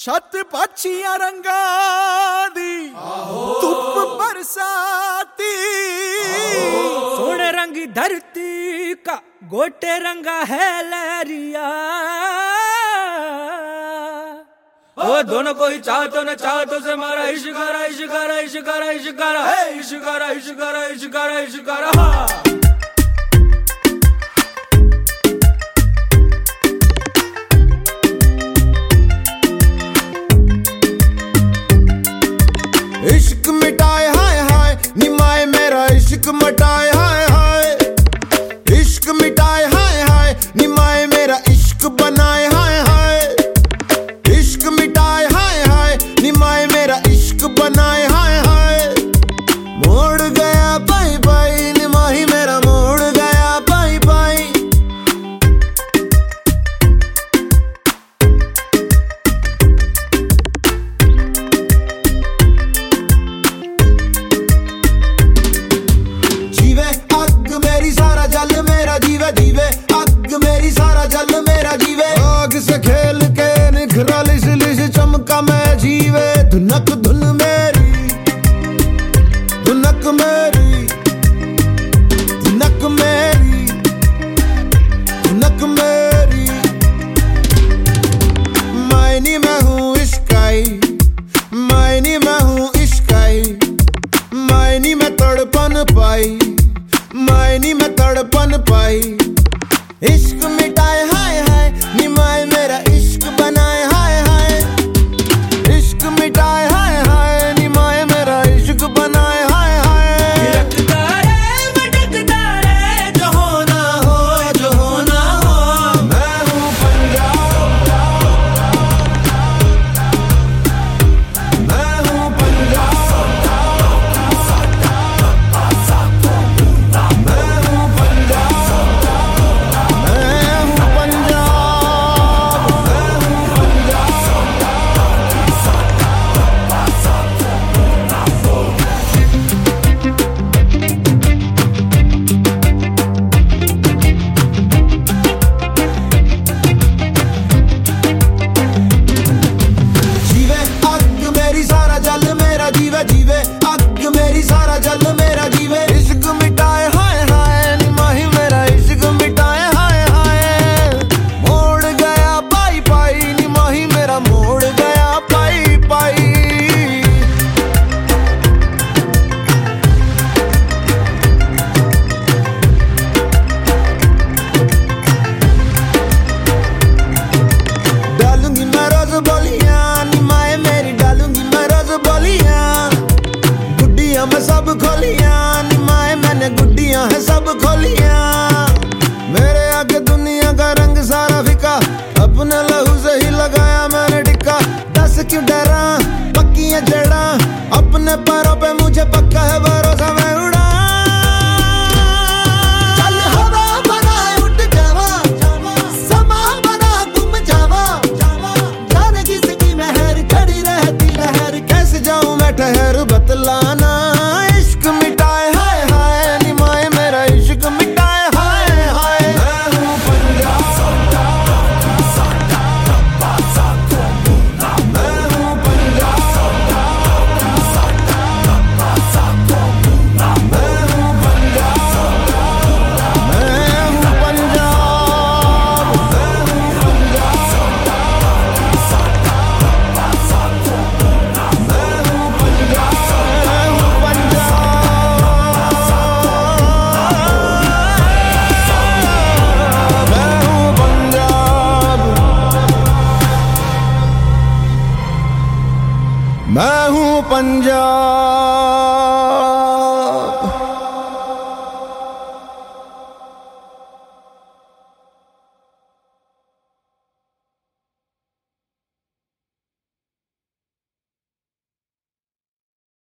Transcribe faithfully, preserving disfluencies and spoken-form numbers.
छत पाचिया रंगा दी धुप बरसाती, सोने रंगी धरती का गोटे रंगा है लहरिया। ओ दोनों को ही चाहतो न चाहतो से मारा इश्कारा इश्कारा इश्कारा इश्कारा है इश्कारा इश्कारा इश्कारा इश्कारा। हाँ इश्क मिटाए हाय हाय निमाए मेरा इश्क मटाए हाय हाय, इश्क मिटाए हाय हाय निमाए मेरा इश्क बनाए हाय हाय, इश्क मिटाए हाय हाय निमाए मेरा इश्क बनाए हाय हाय। मोड़ गया बाई बाई निमाही मेरा मोड़ गया बाई बाई। जीवे अग मेरी सारा जल मेरा जीवे जीवे अग मेरी सारा जल मेरा जीवे। आग से खेल के निखरा लिस लिस चमका मैं जीवे। धुनक धुन मेरी धुनक मेरी धुनक मेरी धुनक मेरी। मायनी मैं हूँ इश्काई मायनी मैं हूँ इश्काई, मायनी में तड़पन पाई मायनी में तड़पन पाई। इश्क मिटाए हाय हाय निमाए मेरा इश्क बनाए हाय हाय, इश्क मिटाए हाय हाय निमाए मेरा इश्क बनाए हाय हाय। भटकता रे भटकता रे जो होना हो जो होना हो। मैं हूँ पंजाब मैं हूँ पंजाब मैं हूँ पंजाब मैं हूँ पंजाब मैं हूँ जीवे अग मेरी सारा जल मेरा जीवे जीवे अग मेरी सारा जल मेरा जीवे। इश्क मिटाए हाय हाय निमाही मेरा इश्क मिटाए हाय हाय। मोड़ गया पाई पाई निमाही मेरा मोड़ गया पाई पाई। डालूंगी मैं रोज बोलियां निमाए मेरी डालूंगी मैं रोज बोलियां। गुड्डियां मैं सब खोलियां निमाए मैंने गुड्डियां है सब खोलियां। मेरे आगे दुनिया का रंग सारा फिका अपने लहू से ही लगाया मैंने टिक्का। दस क्यों डरा पक्कियां जड़ा अपने पैरों पे मुझे पक्का है भरोसा मैं उड़ा। चल हवा बना उठ जावा समा बना गुम जावा। जाने किसकी मेहर खड़ी रहती लहर कैसे जाऊं मैं ठहर बतलाना। इश्क मिटाए हाय हाय निमाए मेरा इश्क मिटाए हाय हाय। मैं हूँ पंजाब मैं हूँ पंजाब मैं हूँ पंजाब मैं हूँ पंजाब मैं हूँ पंजाब।